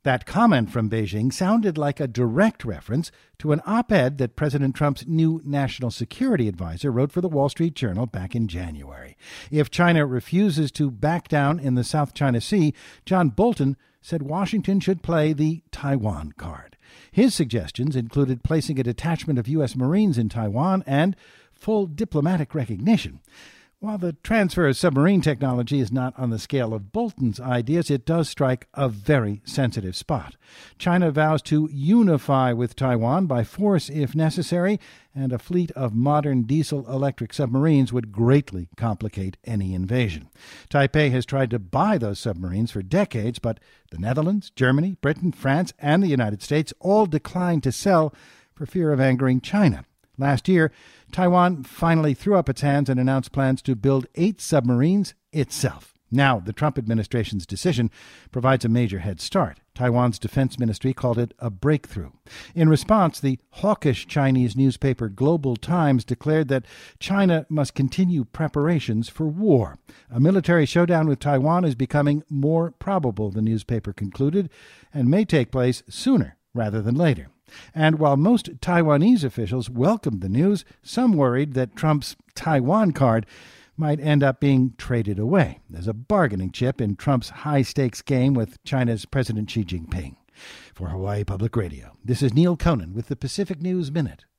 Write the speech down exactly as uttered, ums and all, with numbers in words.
That comment from Beijing sounded like a direct reference to an op-ed that President Trump's new national security advisor wrote for the Wall Street Journal back in January. If China refuses to back down in the South China Sea, John Bolton said Washington should play the Taiwan card. His suggestions included placing a detachment of U S Marines in Taiwan and full diplomatic recognition. While the transfer of submarine technology is not on the scale of Bolton's ideas, it does strike a very sensitive spot. China vows to unify with Taiwan by force if necessary, and a fleet of modern diesel-electric submarines would greatly complicate any invasion. Taipei has tried to buy those submarines for decades, but the Netherlands, Germany, Britain, France, and the United States all declined to sell for fear of angering China. Last year, Taiwan finally threw up its hands and announced plans to build eight submarines itself. Now, the Trump administration's decision provides a major head start. Taiwan's defense ministry called it a breakthrough. In response, the hawkish Chinese newspaper Global Times declared that China must continue preparations for war. A military showdown with Taiwan is becoming more probable, the newspaper concluded, and may take place sooner rather than later. And while most Taiwanese officials welcomed the news, some worried that Trump's Taiwan card might end up being traded away as a bargaining chip in Trump's high-stakes game with China's President Xi Jinping. For Hawaii Public Radio, this is Neil Conan with the Pacific News Minute.